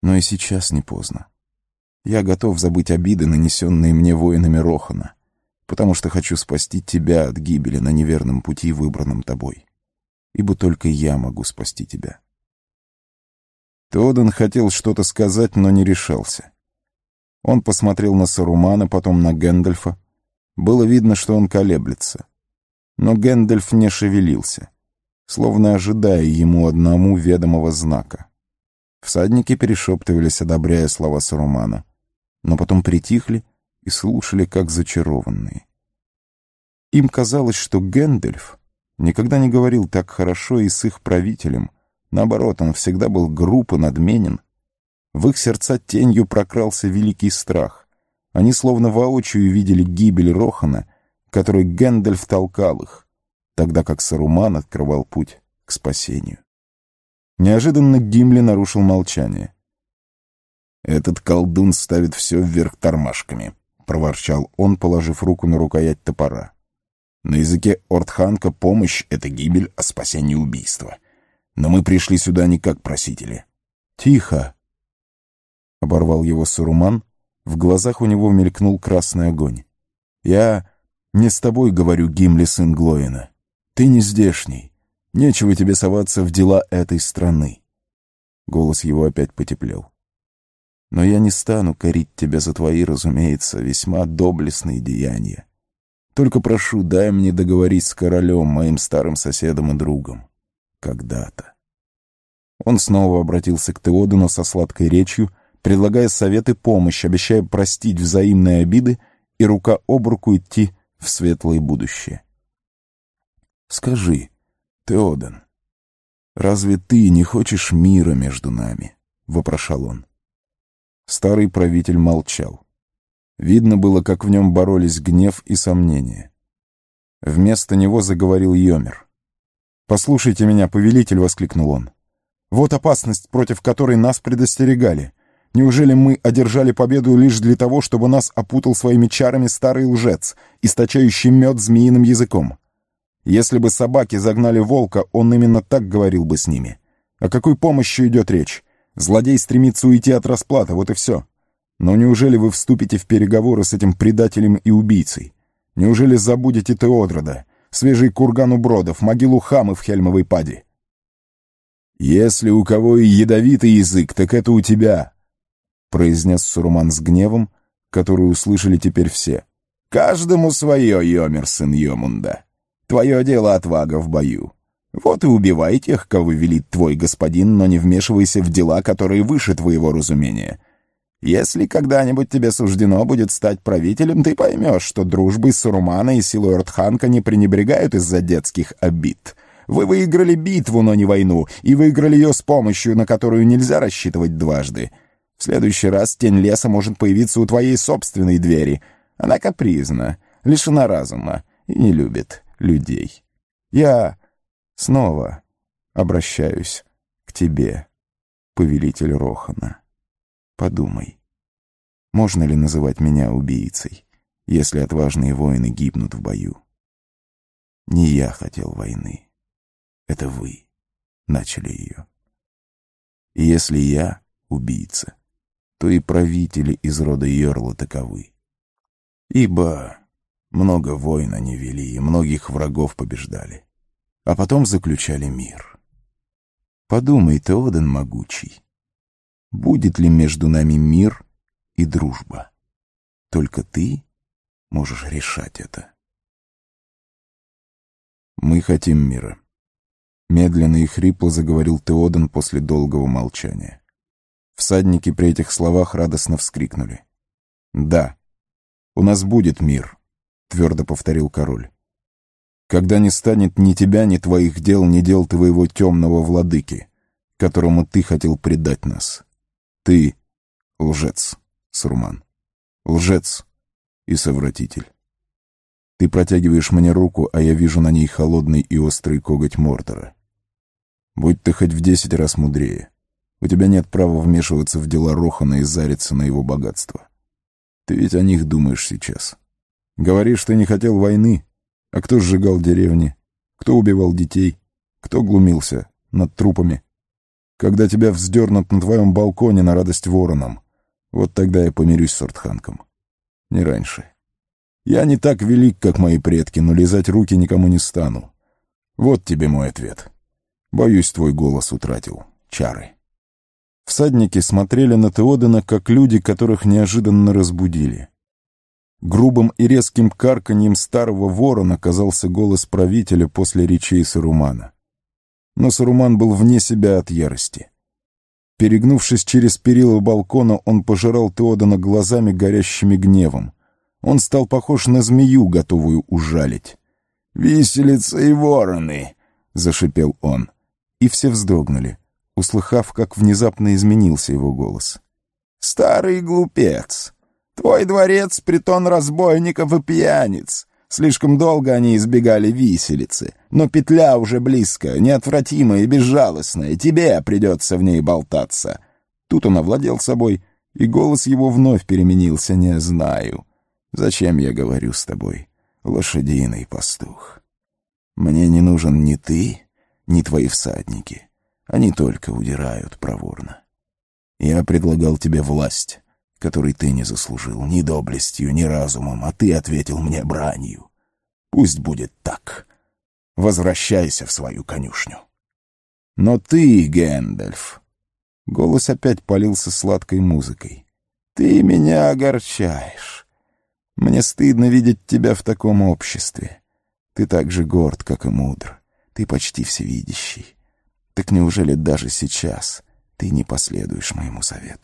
Но и сейчас не поздно. Я готов забыть обиды, нанесенные мне воинами Рохана, потому что хочу спасти тебя от гибели на неверном пути, выбранном тобой. Ибо только я могу спасти тебя». Теодан хотел что-то сказать, но не решался. Он посмотрел на Сарумана, потом на Гэндальфа. Было видно, что он колеблется. Но Гэндальф не шевелился, словно ожидая ему одному ведомого знака. Всадники перешептывались, одобряя слова Сарумана, но потом притихли и слушали, как зачарованные. Им казалось, что Гэндальф никогда не говорил так хорошо и с их правителем. Наоборот, он всегда был груб и надменен. В их сердца тенью прокрался великий страх. Они словно воочию видели гибель Рохана, которой Гэндальф толкал их, тогда как Саруман открывал путь к спасению. Неожиданно Гимли нарушил молчание. «Этот колдун ставит все вверх тормашками», — проворчал он, положив руку на рукоять топора. «На языке Ортханка помощь — это гибель, а спасение — убийство. Но мы пришли сюда не как просители». «Тихо!» — оборвал его Саруман. В глазах у него мелькнул красный огонь. «Я не с тобой говорю, Гимли, сын Глоина. Ты не здешний. Нечего тебе соваться в дела этой страны». Голос его опять потеплел. «Но я не стану корить тебя за твои, разумеется, весьма доблестные деяния. Только прошу, дай мне договорить с королем, моим старым соседом и другом. Когда-то». Он снова обратился к Теодану со сладкой речью, предлагая совет и помощь, обещая простить взаимные обиды и рука об руку идти в светлое будущее. «Скажи, Теодан, разве ты не хочешь мира между нами?» — вопрошал он. Старый правитель молчал. Видно было, как в нем боролись гнев и сомнения. Вместо него заговорил Йомер. «Послушайте меня, повелитель!» — воскликнул он. «Вот опасность, против которой нас предостерегали. Неужели мы одержали победу лишь для того, чтобы нас опутал своими чарами старый лжец, источающий мед змеиным языком? Если бы собаки загнали волка, он именно так говорил бы с ними. О какой помощи идет речь? Злодей стремится уйти от расплаты, вот и все. Но неужели вы вступите в переговоры с этим предателем и убийцей? Неужели забудете Теодрада, свежий курган у Бродов, могилу Хамы в Хельмовой паде?» «Если у кого и ядовитый язык, так это у тебя», — произнес Саруман с гневом, который услышали теперь все. «Каждому свое, Йомер, сын Йомунда. Твое дело отвага в бою. Вот и убивай тех, кого велит твой господин, но не вмешивайся в дела, которые выше твоего разумения. Если когда-нибудь тебе суждено будет стать правителем, ты поймешь, что дружбой Сарумана и силой Ортханка не пренебрегают из-за детских обид. Вы выиграли битву, но не войну, и выиграли ее с помощью, на которую нельзя рассчитывать дважды. В следующий раз тень леса может появиться у твоей собственной двери. Она капризна, лишена разума и не любит людей. Я снова обращаюсь к тебе, повелитель Рохана. Подумай, можно ли называть меня убийцей, если отважные воины гибнут в бою? Не я хотел войны. Это вы начали ее. И если я убийца, то и правители из рода Йорла таковы. Ибо много войн они вели и многих врагов побеждали, а потом заключали мир. Подумай, Теодан могучий, будет ли между нами мир и дружба? Только ты можешь решать это. Мы хотим мира. Медленно и хрипло заговорил Теодан после долгого молчания. Всадники при этих словах радостно вскрикнули. «Да, у нас будет мир», — твердо повторил король. «Когда не станет ни тебя, ни твоих дел, ни дел твоего темного владыки, которому ты хотел предать нас. Ты — лжец, Саруман, лжец и совратитель. Ты протягиваешь мне руку, а я вижу на ней холодный и острый коготь Мордора. Будь ты хоть в 10 раз мудрее, у тебя нет права вмешиваться в дела Рохана и зариться на его богатство. Ты ведь о них думаешь сейчас. Говоришь, ты не хотел войны, а кто сжигал деревни, кто убивал детей, кто глумился над трупами? Когда тебя вздернут на твоем балконе на радость воронам, вот тогда я помирюсь с Ортханком. Не раньше. Я не так велик, как мои предки, но лизать руки никому не стану. Вот тебе мой ответ. Боюсь, твой голос утратил чары». Всадники смотрели на Теодена, как люди, которых неожиданно разбудили. Грубым и резким карканьем старого ворона казался голос правителя после речей Сарумана. Но Саруман был вне себя от ярости. Перегнувшись через перила балкона, он пожирал Теодена глазами, горящими гневом. Он стал похож на змею, готовую ужалить. «Виселица и вороны!» — зашипел он. И все вздрогнули, услыхав, как внезапно изменился его голос. «Старый глупец! Твой дворец — притон разбойников и пьяниц. Слишком долго они избегали виселицы, но петля уже близко, неотвратимая и безжалостная. Тебе придется в ней болтаться». Тут он овладел собой, и голос его вновь переменился. «Не знаю, зачем я говорю с тобой, лошадиный пастух. Мне не нужен ни ты, ни твои всадники. Они только удирают проворно. Я предлагал тебе власть, которой ты не заслужил ни доблестью, ни разумом, а ты ответил мне бранью. Пусть будет так. Возвращайся в свою конюшню. Но ты, Гэндальф...» Голос опять полился сладкой музыкой. «Ты меня огорчаешь. Мне стыдно видеть тебя в таком обществе. Ты так же горд, как и мудр. Ты почти всевидящий. Так неужели даже сейчас ты не последуешь моему совету?»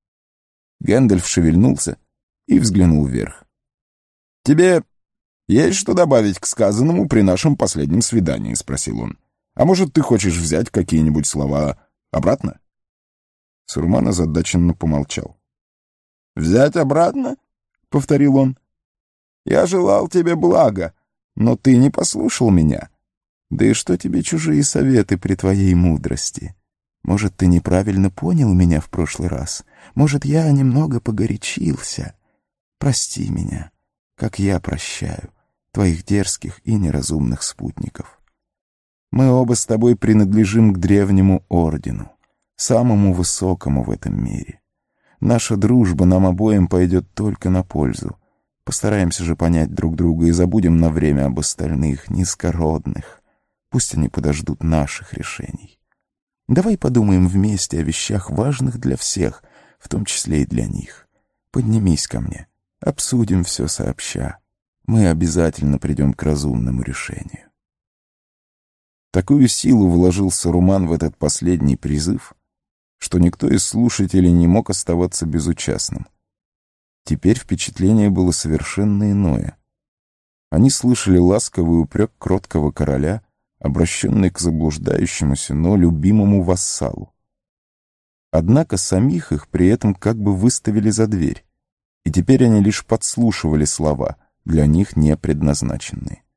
Гэндальф шевельнулся и взглянул вверх. «Тебе есть что добавить к сказанному при нашем последнем свидании?» — спросил он. «А может, ты хочешь взять какие-нибудь слова обратно?» Саруман озадаченно помолчал. «Взять обратно?» — повторил он. «Я желал тебе блага, но ты не послушал меня. Да и что тебе чужие советы при твоей мудрости? Может, ты неправильно понял меня в прошлый раз? Может, я немного погорячился? Прости меня, как я прощаю твоих дерзких и неразумных спутников. Мы оба с тобой принадлежим к древнему ордену, самому высокому в этом мире. Наша дружба нам обоим пойдет только на пользу. Постараемся же понять друг друга и забудем на время об остальных, низкородных. Пусть они подождут наших решений. Давай подумаем вместе о вещах важных для всех, в том числе и для них. Поднимись ко мне, обсудим все сообща. Мы обязательно придем к разумному решению». Такую силу вложил Саруман в этот последний призыв, что никто из слушателей не мог оставаться безучастным. Теперь впечатление было совершенно иное. Они слышали ласковый упрек кроткого короля, обращенный к заблуждающемуся, но любимому вассалу. Однако самих их при этом как бы выставили за дверь, и теперь они лишь подслушивали слова, для них не предназначенные.